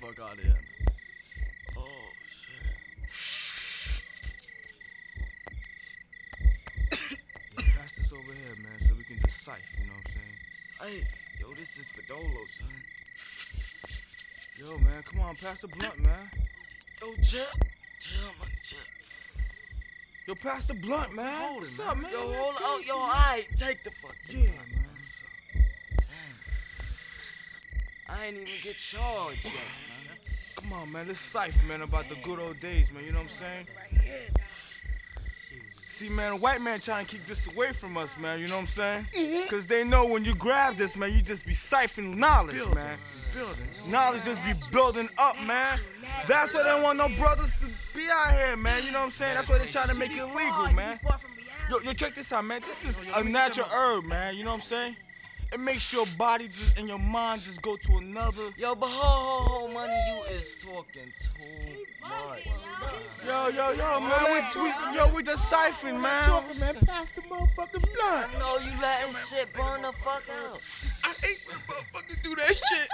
fuck out of here. Oh, shit. Pass this over here, man, so we can just sife, you know what I'm saying? Sife? Yo, this is for Dolo, son. Yo, man, come on, pass the blunt, man. Yo, Chip. Chill, man, Chip. Yo, pass the blunt, man. Hold it, What's man. up, man? Yo, hold out. Yo, alright, take the fucking Yeah, blunt, man. Damn. I ain't even get charged yet, man. Come on, man, let's sife, man, about the good old days, man, you know what I'm saying? See, man, a white man trying to keep this away from us, man, you know what I'm saying? Because they know when you grab this, man, you just be siphoning knowledge, man. Knowledge just be building up, man. That's why they don't want no brothers to be out here, man, you know what I'm saying? That's why they trying to make it illegal, man. Yo, check this out, man. This is a natural herb, man, you know what I'm saying? It makes your body just and your mind just go to another. Yo, but ho, money, you is talking too much. Yo, man, we just siphoning, man. Talking, man, pass the motherfucking blunt. I know you letting shit burn the fuck out. I hate when motherfuckers do that shit.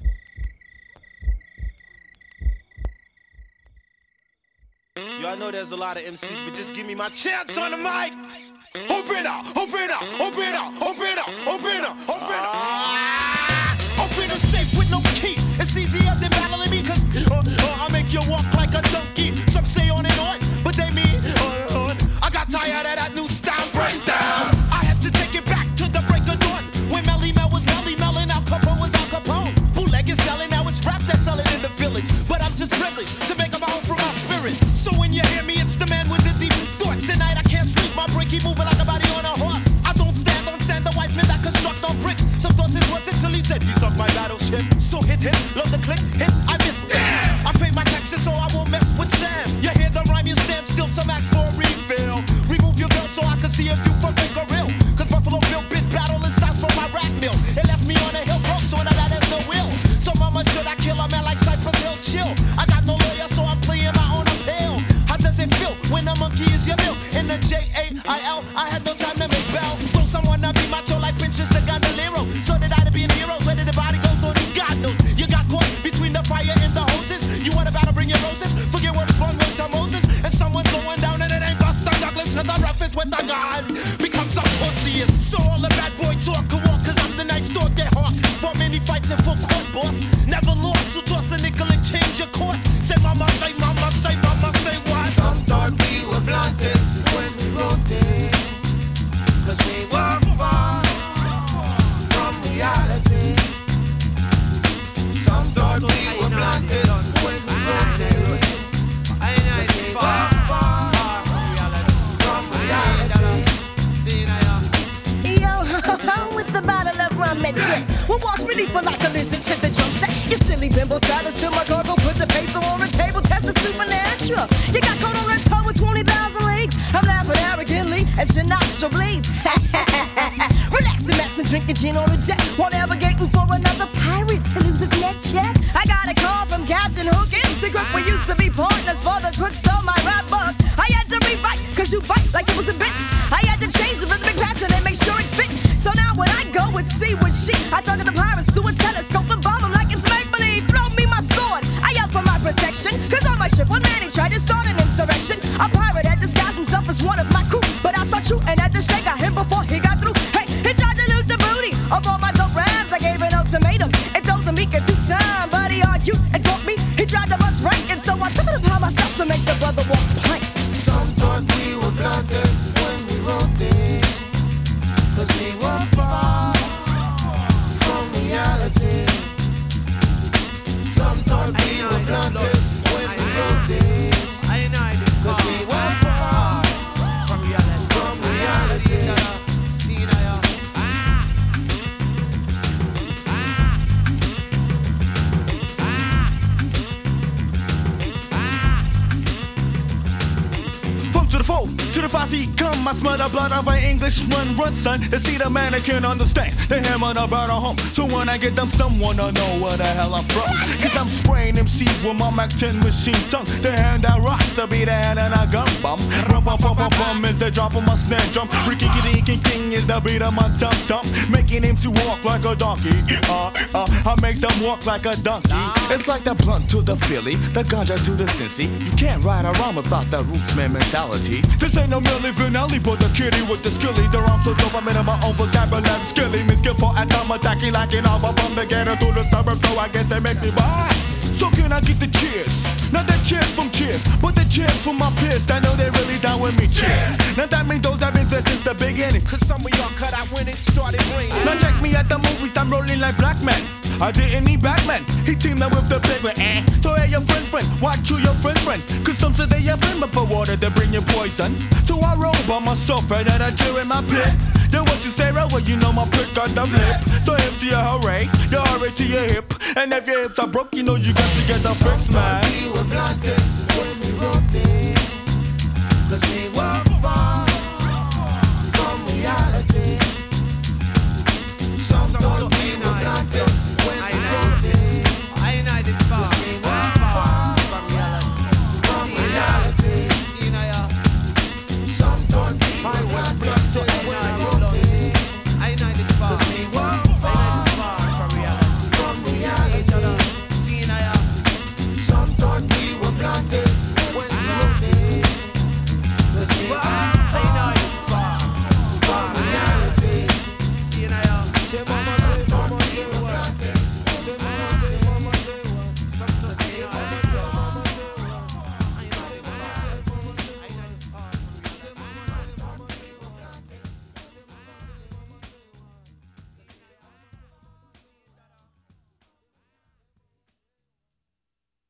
Yo, I know there's a lot of MCs, but just give me my chance on the mic. Open up, open up, open up, open up, open up, open up. Open the safe with no key. It's easier than battling me, cause I make you walk like a donkey. Some say on and on, but they mean I got tired of that new style breakdown. I had to take it back to the break of dawn, when Melly Mel was Melly Mel and Al Capone was Al Capone. Bootleg is selling, now it's rap that's selling in the village. But I'm just privileged to make them home from my spirit. So when you hear me, it's the man with the deep thoughts. Tonight I can't sleep, my brain keep moving like a body on a horse. I don't stand on sand, the white man that construct on bricks. Some thought this was it till he said he's off my battleship. So hit, love the click, hit, I miss. Damn! I pay my taxes so I won't mess with Sam. You hear the rhyme, you stand still, some ask for a refill. Remove your belt so I can see if you for fake or real. Cause Buffalo Bill bit battle and styles from my rap mill. It left me on a hill broke, so that there's no will. So mama, should I kill a man like Cypress Hill? Chill. I got no lawyer, so I'm playing my own appeal. How does it feel when a monkey is your meal? In the Jail, I had no time to make bail. So someone to be macho like Princess the Gondoliero. So did I to be an hero? Where did the body go? So only God knows. You got caught between the fire and the hoses. You want about to bring your roses? Forget what it's wrong with to Moses. And someone's going down and it ain't Buster Douglas. Cause the reference with the gun becomes a pussy. So all the bad boy talk can walk, cause I'm the nice dog that hawk. For many fights and full court, boss. Never lost, so toss a nickel and change your course. Say mama, say mama, say mama, say what? Some thought we were blunted when we wrote it, cause we were far from reality. Some thought we were blunted when we wrote it, cause we were far from reality. Yo, with the bottle of rum and dick. Well, watch me leap like a lizard to the drum set. You silly bimbo, try to steal my cargo, put the peso on the table, test the supernatural. You got caught on a toe with 20,000 leagues. I'm laughing arrogantly as your nostril bleeds. Relaxing, Max and drinking gin on the deck, while navigating for another pirate to lose his neck check. I got a call from Captain Hook, MC Crook. We used to be partners for the crook stole my rap book. I had to rewrite, cause you bite like it was a bitch. I had to change the rhythmic pattern and make sure it fit. So now when I go and see what she, I talk to the pirates through a telescope and bomb them like it's make-believe. Throw me my sword, I yell for my protection. Cause on my ship, one man he tried to start an insurrection. A pirate had disguised himself as one of my crew, but I saw true and had to shake out him before he got through. Hey, he tried to loot the booty of all my dope rams. I gave an ultimatum and told him he could do time, but he argued and fought me. He tried to bust rank, and so I took it upon myself to make the brother walk plank. Some thought we were blunted when we wrote it, cause we were far from reality. feet come, I smell the blood of an Englishman. Run, son, to see the man I can't understand. They hammer the bird home. So when I get them, someone to know where the hell I'm from. Cause I'm spraying MCs with my Mac 10 machine tongue. The hand that rocks, to be the hand and a gun bum. Rum pum pum pum pum is the drop of my snare drum. Ricky kitty king king is the beat of my tum tum. Making him to walk like a donkey. I make them walk like a donkey. It's like the blunt to the Philly, the ganja to the Cincy. You can't ride around without the rootsman mentality. This ain't no Milli Vanilli, but the kitty with the skilly. The rhymes so dope, I'm in my own vocabulary. Skilly, me skillful at time attacking like an alpha from the ghetto to the suburb. So I guess they make me buy. So can I get the cheers? Not the cheers from cheers, but the cheers from my peers that know they really down with me. Cheers. Now that means those that been there since the beginning. Cause some of y'all cut out when it started raining. Now check me at the movies, I'm rolling like black man. I didn't need Batman, he teamed up with the big one. So hey your friend, watch you your friend. Cause some say they have been for water, they bring you poison. So I roll by myself right at a cheer in my pit. Then what you say, well, you know my prick got the lip. So hip to your hooray, you hurry to your hip. And if your hips are broke, you know you got to get the fix, man. We were blunted when we wrote this, cause we were far from reality.